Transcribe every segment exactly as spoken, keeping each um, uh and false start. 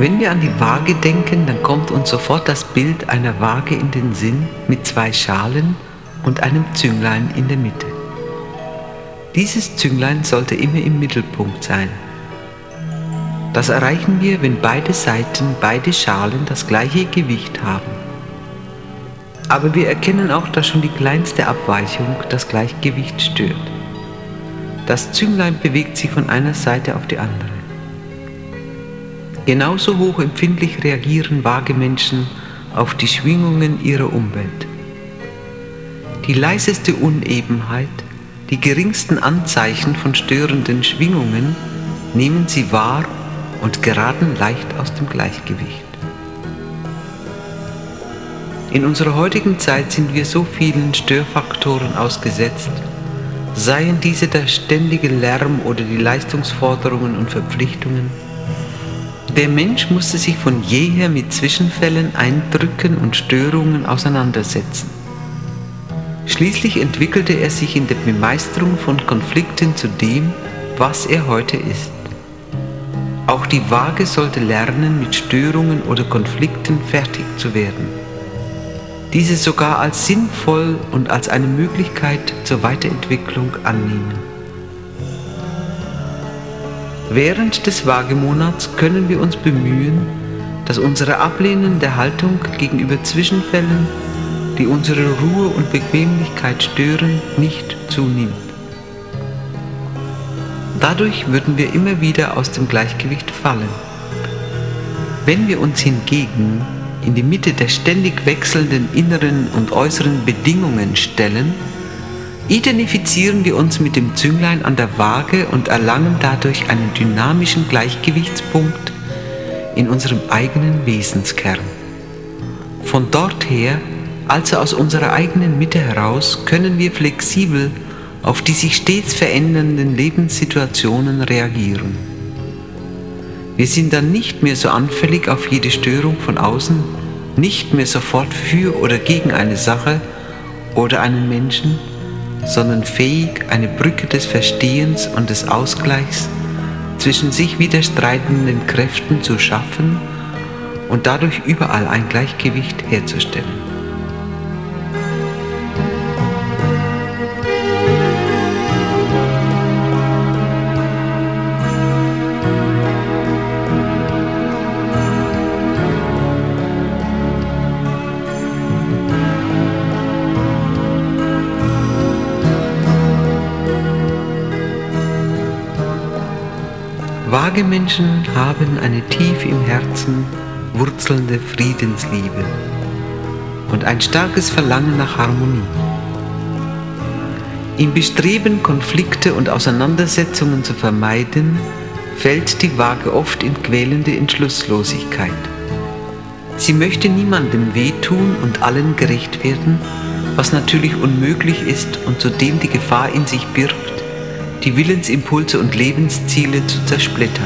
Wenn wir an die Waage denken, dann kommt uns sofort das Bild einer Waage in den Sinn mit zwei Schalen und einem Zünglein in der Mitte. Dieses Zünglein sollte immer im Mittelpunkt sein. Das erreichen wir, wenn beide Seiten, beide Schalen das gleiche Gewicht haben. Aber wir erkennen auch, dass schon die kleinste Abweichung das Gleichgewicht stört. Das Zünglein bewegt sich von einer Seite auf die andere. Genauso hochempfindlich reagieren Waagemenschen auf die Schwingungen ihrer Umwelt. Die leiseste Unebenheit, die geringsten Anzeichen von störenden Schwingungen nehmen sie wahr und geraten leicht aus dem Gleichgewicht. In unserer heutigen Zeit sind wir so vielen Störfaktoren ausgesetzt, seien diese der ständige Lärm oder die Leistungsforderungen und Verpflichtungen. Der Mensch musste sich von jeher mit Zwischenfällen, Eindrücken und Störungen auseinandersetzen. Schließlich entwickelte er sich in der Bemeisterung von Konflikten zu dem, was er heute ist. Auch die Waage sollte lernen, mit Störungen oder Konflikten fertig zu werden. Diese sogar als sinnvoll und als eine Möglichkeit zur Weiterentwicklung annehmen. Während des Waagemonats können wir uns bemühen, dass unsere ablehnende Haltung gegenüber Zwischenfällen, die unsere Ruhe und Bequemlichkeit stören, nicht zunimmt. Dadurch würden wir immer wieder aus dem Gleichgewicht fallen. Wenn wir uns hingegen in die Mitte der ständig wechselnden inneren und äußeren Bedingungen stellen, identifizieren wir uns mit dem Zünglein an der Waage und erlangen dadurch einen dynamischen Gleichgewichtspunkt in unserem eigenen Wesenskern. Von dort her, also aus unserer eigenen Mitte heraus, können wir flexibel auf die sich stets verändernden Lebenssituationen reagieren. Wir sind dann nicht mehr so anfällig auf jede Störung von außen, nicht mehr sofort für oder gegen eine Sache oder einen Menschen, sondern fähig, eine Brücke des Verstehens und des Ausgleichs zwischen sich widerstreitenden Kräften zu schaffen und dadurch überall ein Gleichgewicht herzustellen. Waagemenschen haben eine tief im Herzen wurzelnde Friedensliebe und ein starkes Verlangen nach Harmonie. Im Bestreben, Konflikte und Auseinandersetzungen zu vermeiden, fällt die Waage oft in quälende Entschlusslosigkeit. Sie möchte niemandem wehtun und allen gerecht werden, was natürlich unmöglich ist und zudem die Gefahr in sich birgt, die Willensimpulse und Lebensziele zu zersplittern.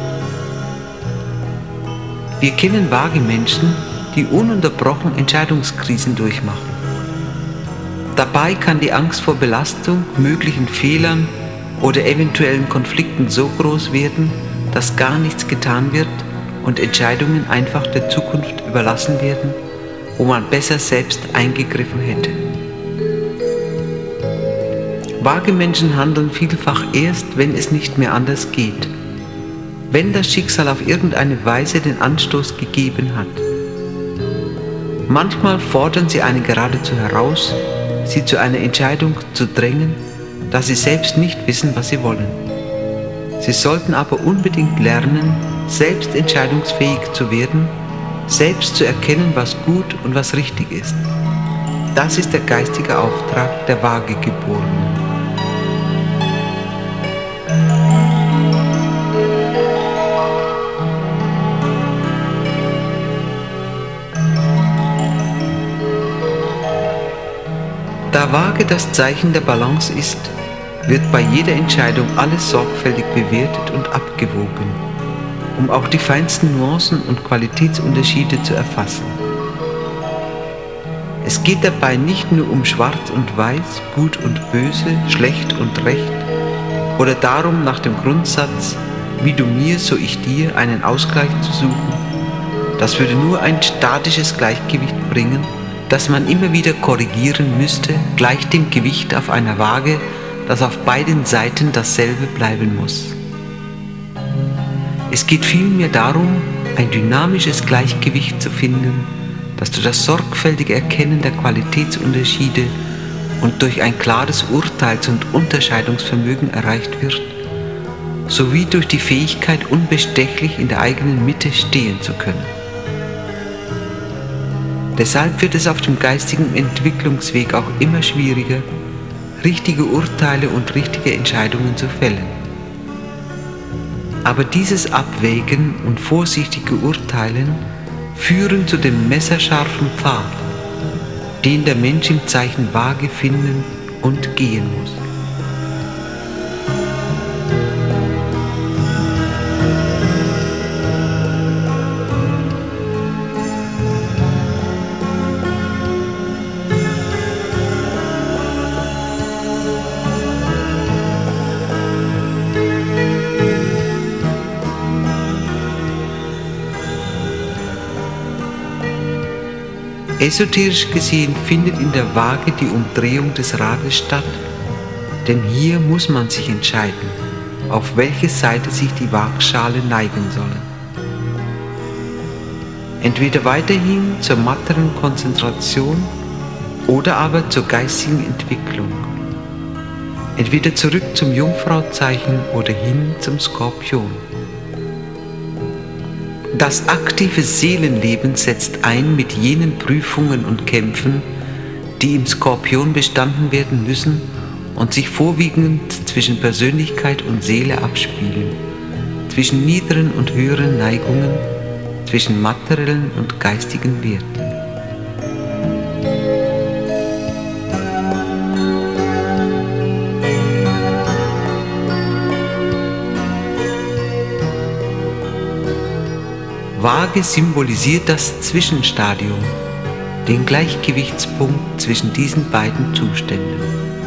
Wir kennen Waagemenschen, die ununterbrochen Entscheidungskrisen durchmachen. Dabei kann die Angst vor Belastung, möglichen Fehlern oder eventuellen Konflikten so groß werden, dass gar nichts getan wird und Entscheidungen einfach der Zukunft überlassen werden, wo man besser selbst eingegriffen hätte. Waagemenschen handeln vielfach erst, wenn es nicht mehr anders geht, wenn das Schicksal auf irgendeine Weise den Anstoß gegeben hat. Manchmal fordern sie einen geradezu heraus, sie zu einer Entscheidung zu drängen, da sie selbst nicht wissen, was sie wollen. Sie sollten aber unbedingt lernen, selbst entscheidungsfähig zu werden, selbst zu erkennen, was gut und was richtig ist. Das ist der geistige Auftrag der Waagegeborenen. Da Waage das Zeichen der Balance ist, wird bei jeder Entscheidung alles sorgfältig bewertet und abgewogen, um auch die feinsten Nuancen und Qualitätsunterschiede zu erfassen. Es geht dabei nicht nur um Schwarz und Weiß, Gut und Böse, Schlecht und Recht oder darum, nach dem Grundsatz wie du mir, so ich dir, einen Ausgleich zu suchen, das würde nur ein statisches Gleichgewicht bringen, das man immer wieder korrigieren müsste, gleich dem Gewicht auf einer Waage, das auf beiden Seiten dasselbe bleiben muss. Es geht vielmehr darum, ein dynamisches Gleichgewicht zu finden, das durch das sorgfältige Erkennen der Qualitätsunterschiede und durch ein klares Urteils- und Unterscheidungsvermögen erreicht wird, sowie durch die Fähigkeit, unbestechlich in der eigenen Mitte stehen zu können. Deshalb wird es auf dem geistigen Entwicklungsweg auch immer schwieriger, richtige Urteile und richtige Entscheidungen zu fällen. Aber dieses Abwägen und vorsichtige Urteilen führen zu dem messerscharfen Pfad, den der Mensch im Zeichen Waage finden und gehen muss. Esoterisch gesehen findet in der Waage die Umdrehung des Rades statt, denn hier muss man sich entscheiden, auf welche Seite sich die Waagschale neigen soll. Entweder weiterhin zur matteren Konzentration oder aber zur geistigen Entwicklung. Entweder zurück zum Jungfrauzeichen oder hin zum Skorpion. Das aktive Seelenleben setzt ein mit jenen Prüfungen und Kämpfen, die im Skorpion bestanden werden müssen und sich vorwiegend zwischen Persönlichkeit und Seele abspielen, zwischen niederen und höheren Neigungen, zwischen materiellen und geistigen Werten. Waage symbolisiert das Zwischenstadium, den Gleichgewichtspunkt zwischen diesen beiden Zuständen.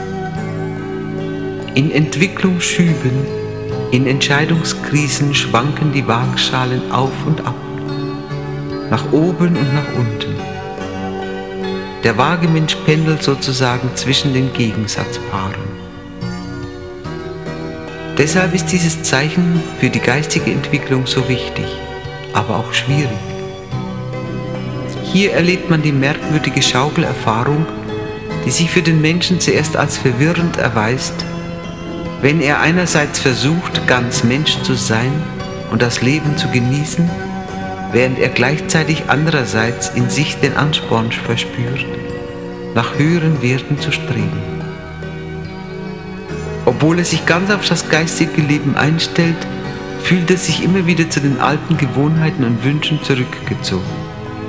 In Entwicklungsschüben, in Entscheidungskrisen schwanken die Waagschalen auf und ab, nach oben und nach unten. Der Waagemensch pendelt sozusagen zwischen den Gegensatzpaaren. Deshalb ist dieses Zeichen für die geistige Entwicklung so wichtig, aber auch schwierig. Hier erlebt man die merkwürdige Schaukelerfahrung, die sich für den Menschen zuerst als verwirrend erweist, wenn er einerseits versucht, ganz Mensch zu sein und das Leben zu genießen, während er gleichzeitig andererseits in sich den Ansporn verspürt, nach höheren Werten zu streben. Obwohl er sich ganz auf das geistige Leben einstellt, fühlt er sich immer wieder zu den alten Gewohnheiten und Wünschen zurückgezogen.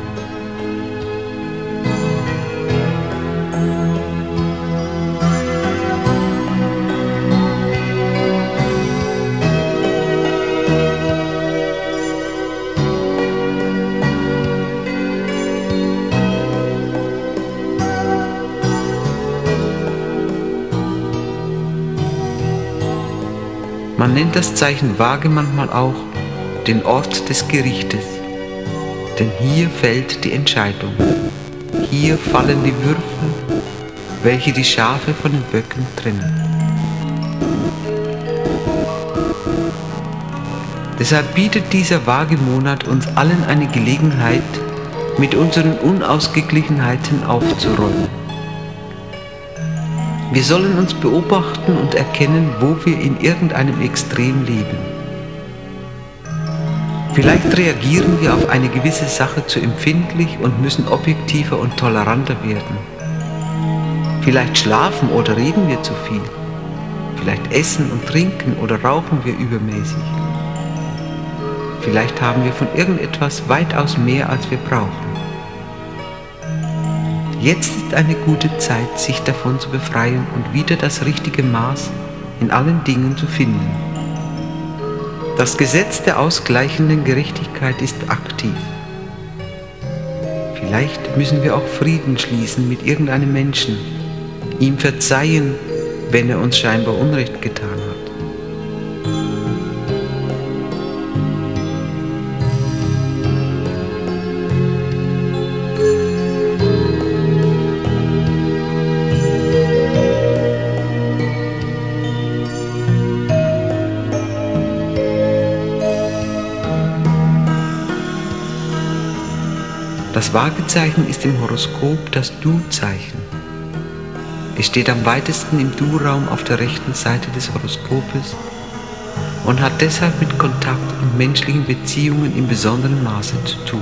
Man nennt das Zeichen Waage manchmal auch den Ort des Gerichtes, denn hier fällt die Entscheidung. Hier fallen die Würfel, welche die Schafe von den Böcken trennen. Deshalb bietet dieser Waagemonat uns allen eine Gelegenheit, mit unseren Unausgeglichenheiten aufzuräumen. Wir sollen uns beobachten und erkennen, wo wir in irgendeinem Extrem leben. Vielleicht reagieren wir auf eine gewisse Sache zu empfindlich und müssen objektiver und toleranter werden. Vielleicht schlafen oder reden wir zu viel. Vielleicht essen und trinken oder rauchen wir übermäßig. Vielleicht haben wir von irgendetwas weitaus mehr, als wir brauchen. Jetzt ist eine gute Zeit, sich davon zu befreien und wieder das richtige Maß in allen Dingen zu finden. Das Gesetz der ausgleichenden Gerechtigkeit ist aktiv. Vielleicht müssen wir auch Frieden schließen mit irgendeinem Menschen, ihm verzeihen, wenn er uns scheinbar Unrecht getan hat. Das Waagezeichen ist im Horoskop das Du-Zeichen. Es steht am weitesten im Du-Raum auf der rechten Seite des Horoskopes und hat deshalb mit Kontakt und menschlichen Beziehungen in besonderem Maße zu tun.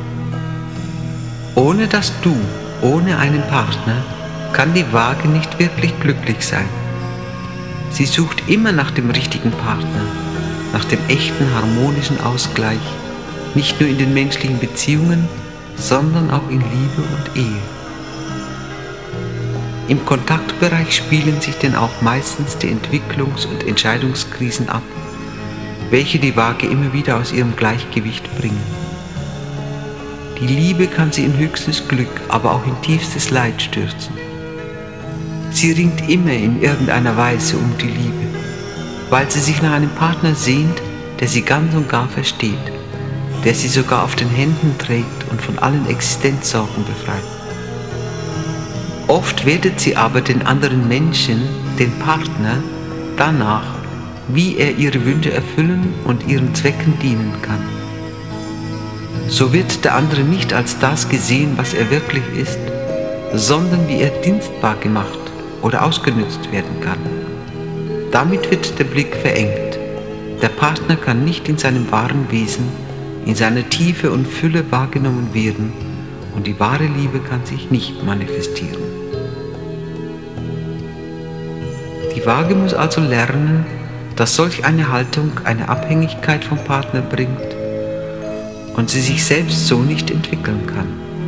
Ohne das Du, ohne einen Partner, kann die Waage nicht wirklich glücklich sein. Sie sucht immer nach dem richtigen Partner, nach dem echten harmonischen Ausgleich, nicht nur in den menschlichen Beziehungen, sondern auch in Liebe und Ehe. Im Kontaktbereich spielen sich denn auch meistens die Entwicklungs- und Entscheidungskrisen ab, welche die Waage immer wieder aus ihrem Gleichgewicht bringen. Die Liebe kann sie in höchstes Glück, aber auch in tiefstes Leid stürzen. Sie ringt immer in irgendeiner Weise um die Liebe, weil sie sich nach einem Partner sehnt, der sie ganz und gar versteht, der sie sogar auf den Händen trägt und von allen Existenzsorgen befreit. Oft wertet sie aber den anderen Menschen, den Partner, danach, wie er ihre Wünsche erfüllen und ihren Zwecken dienen kann. So wird der andere nicht als das gesehen, was er wirklich ist, sondern wie er dienstbar gemacht oder ausgenützt werden kann. Damit wird der Blick verengt. Der Partner kann nicht in seinem wahren Wesen, in seiner Tiefe und Fülle wahrgenommen werden und die wahre Liebe kann sich nicht manifestieren. Die Waage muss also lernen, dass solch eine Haltung eine Abhängigkeit vom Partner bringt und sie sich selbst so nicht entwickeln kann.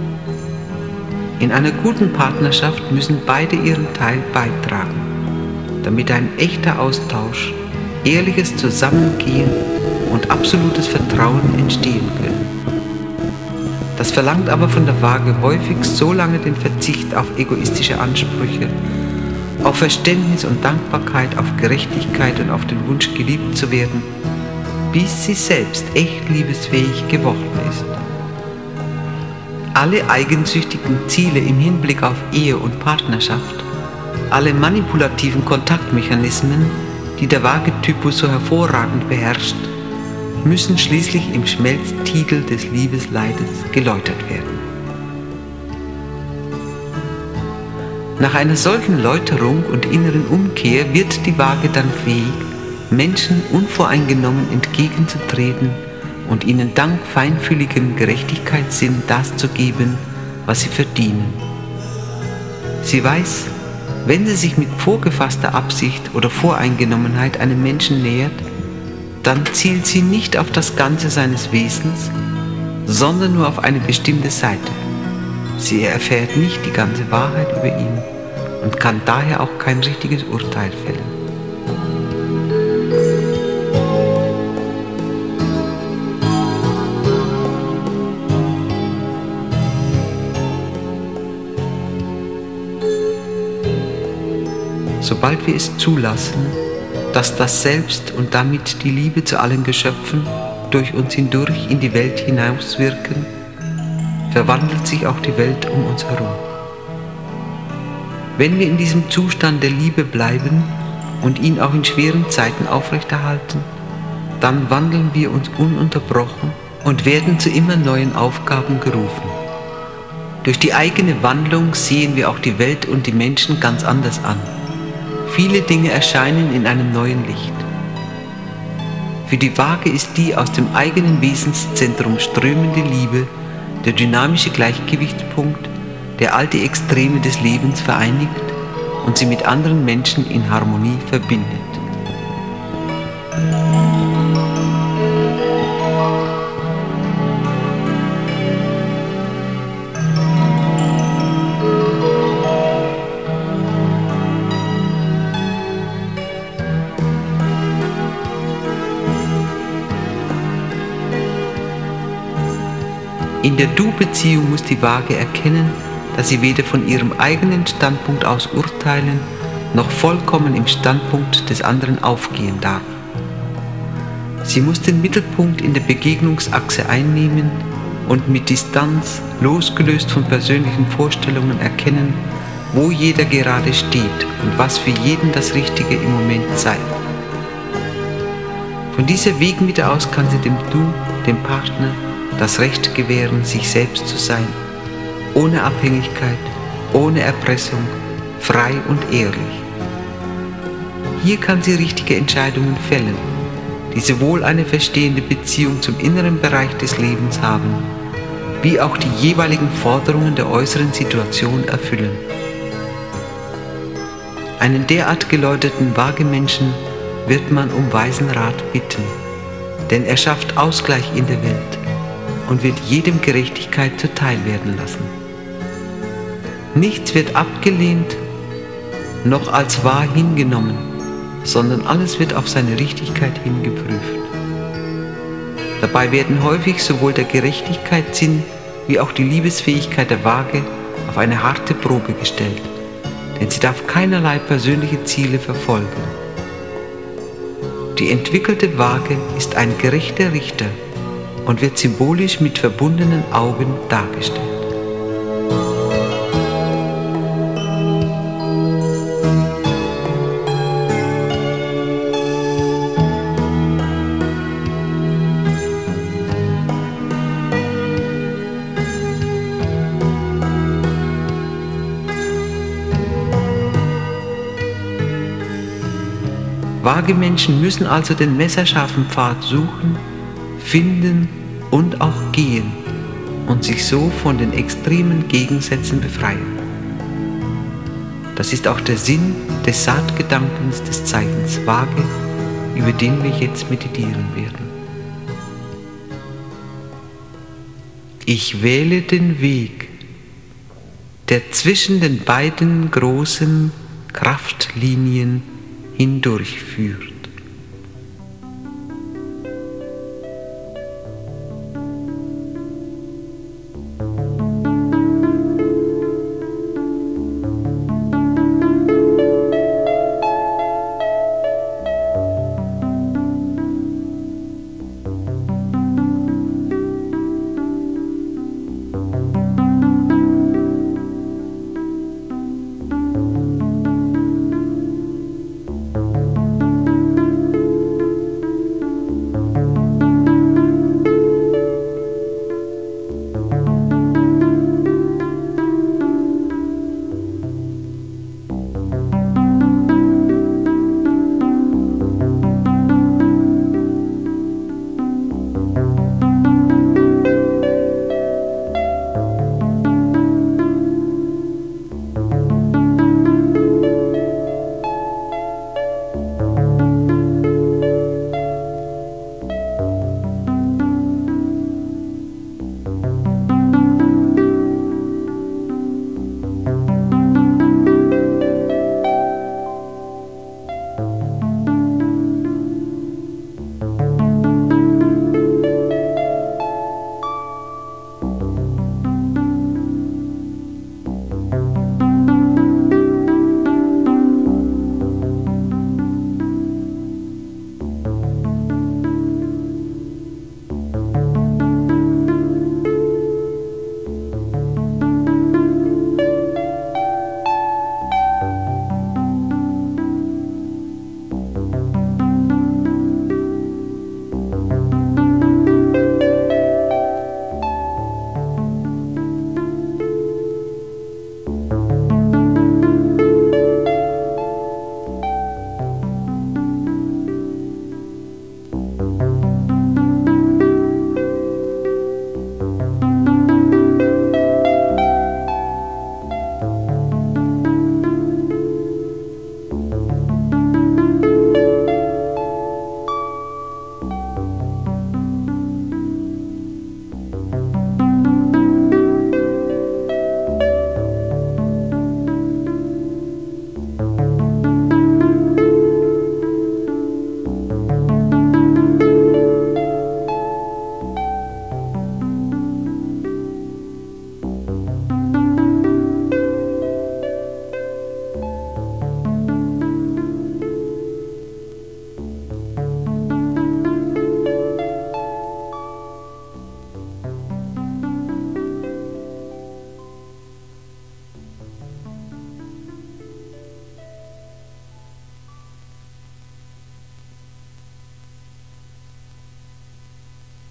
In einer guten Partnerschaft müssen beide ihren Teil beitragen, damit ein echter Austausch, ehrliches Zusammengehen und absolutes Vertrauen entstehen können. Das verlangt aber von der Waage häufig so lange den Verzicht auf egoistische Ansprüche, auf Verständnis und Dankbarkeit, auf Gerechtigkeit und auf den Wunsch, geliebt zu werden, bis sie selbst echt liebesfähig geworden ist. Alle eigensüchtigen Ziele im Hinblick auf Ehe und Partnerschaft, alle manipulativen Kontaktmechanismen, die der Waagetypus so hervorragend beherrscht, müssen schließlich im Schmelztiegel des Liebesleides geläutert werden. Nach einer solchen Läuterung und inneren Umkehr wird die Waage dann fähig, Menschen unvoreingenommen entgegenzutreten und ihnen dank feinfühligem Gerechtigkeitssinn das zu geben, was sie verdienen. Sie weiß, wenn sie sich mit vorgefasster Absicht oder Voreingenommenheit einem Menschen nähert, dann zielt sie nicht auf das Ganze seines Wesens, sondern nur auf eine bestimmte Seite. Sie erfährt nicht die ganze Wahrheit über ihn und kann daher auch kein richtiges Urteil fällen. Sobald wir es zulassen, dass das Selbst und damit die Liebe zu allen Geschöpfen durch uns hindurch in die Welt hinauswirken, verwandelt sich auch die Welt um uns herum. Wenn wir in diesem Zustand der Liebe bleiben und ihn auch in schweren Zeiten aufrechterhalten, dann wandeln wir uns ununterbrochen und werden zu immer neuen Aufgaben gerufen. Durch die eigene Wandlung sehen wir auch die Welt und die Menschen ganz anders an. Viele Dinge erscheinen in einem neuen Licht. Für die Waage ist die aus dem eigenen Wesenszentrum strömende Liebe der dynamische Gleichgewichtspunkt, der all die Extreme des Lebens vereinigt und sie mit anderen Menschen in Harmonie verbindet. In der Du-Beziehung muss die Waage erkennen, dass sie weder von ihrem eigenen Standpunkt aus urteilen, noch vollkommen im Standpunkt des anderen aufgehen darf. Sie muss den Mittelpunkt in der Begegnungsachse einnehmen und mit Distanz, losgelöst von persönlichen Vorstellungen, erkennen, wo jeder gerade steht und was für jeden das Richtige im Moment sei. Von dieser Wegmitte aus kann sie dem Du, dem Partner, das Recht gewähren, sich selbst zu sein, ohne Abhängigkeit, ohne Erpressung, frei und ehrlich. Hier kann sie richtige Entscheidungen fällen, die sowohl eine verstehende Beziehung zum inneren Bereich des Lebens haben, wie auch die jeweiligen Forderungen der äußeren Situation erfüllen. Einen derart geläuterten Waagemenschen wird man um weisen Rat bitten, denn er schafft Ausgleich in der Welt und wird jedem Gerechtigkeit zuteil werden lassen. Nichts wird abgelehnt, noch als wahr hingenommen, sondern alles wird auf seine Richtigkeit hin geprüft. Dabei werden häufig sowohl der Gerechtigkeitssinn wie auch die Liebesfähigkeit der Waage auf eine harte Probe gestellt, denn sie darf keinerlei persönliche Ziele verfolgen. Die entwickelte Waage ist ein gerechter Richter und wird symbolisch mit verbundenen Augen dargestellt. Waagemenschen müssen also den messerscharfen Pfad suchen, finden und auch gehen und sich so von den extremen Gegensätzen befreien. Das ist auch der Sinn des Saatgedankens des Zeichens Waage, über den wir jetzt meditieren werden. Ich wähle den Weg, der zwischen den beiden großen Kraftlinien hindurchführt.